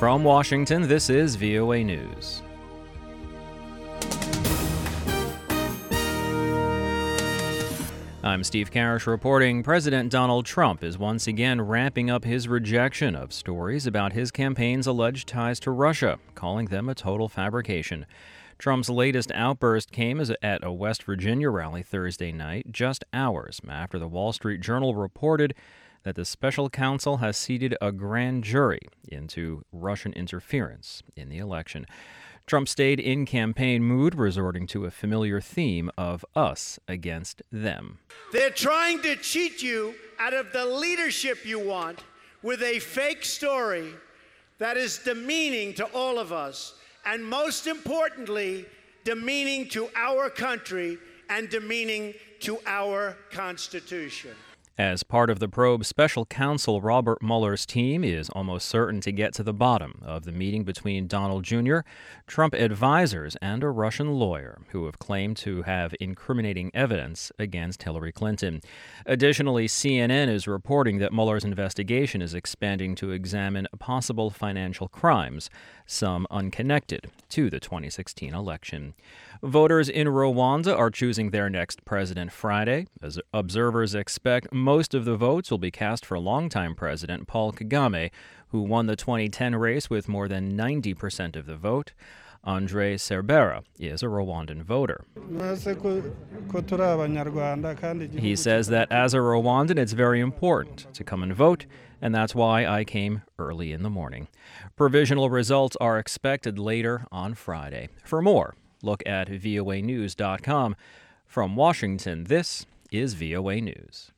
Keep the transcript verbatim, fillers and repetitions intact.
From Washington, this is V O A News. I'm Steve Karish reporting President Donald Trump is once again ramping up his rejection of stories about his campaign's alleged ties to Russia, calling them a total fabrication. Trump's latest outburst came as at a West Virginia rally Thursday night, just hours after the Wall Street Journal reported that the special counsel has seated a grand jury into Russian interference in the election. Trump stayed in campaign mood, resorting to a familiar theme of us against them. They're trying to cheat you out of the leadership you want with a fake story that is demeaning to all of us, and most importantly, demeaning to our country and demeaning to our Constitution. As part of the probe, special counsel Robert Mueller's team is almost certain to get to the bottom of the meeting between Donald Junior, Trump advisors, and a Russian lawyer who have claimed to have incriminating evidence against Hillary Clinton. Additionally, C N N is reporting that Mueller's investigation is expanding to examine possible financial crimes, some unconnected to the twenty sixteen election. Voters in Rwanda are choosing their next president Friday, as observers expect most of the votes will be cast for longtime President Paul Kagame, who won the twenty ten race with more than ninety percent of the vote. Andre Cerbera is a Rwandan voter. He says that as a Rwandan, it's very important to come and vote, and that's why I came early in the morning. Provisional results are expected later on Friday. For more, look at V O A news dot com. From Washington, this is V O A News.